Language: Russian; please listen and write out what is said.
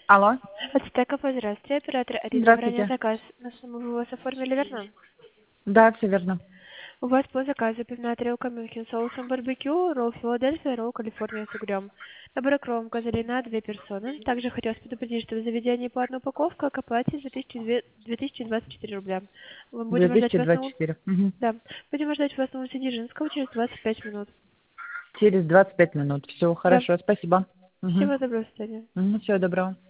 Алло. Ацтеков, здравствуйте. Оператор Арина. Ранее Здравствуйте. заказ на сумму вы у вас оформили, верно? Да, все верно. У вас по заказу пивная тарелка Мюнхен с соусом барбекю, ролл Филадельфия, ролл Калифорния с угрем. Набор кромка на 2 персоны. Также хотелось предупредить, что в заведении по одной упаковке к оплате за 2024 рубля. Мы будем ждать вас на 2024. Мгм. Да. Будем ждать вас на улице Дзержинского через 25 минут. Через 25 минут. Все, Да. хорошо, спасибо. Угу. Всего доброго, до свидания. Всего доброго.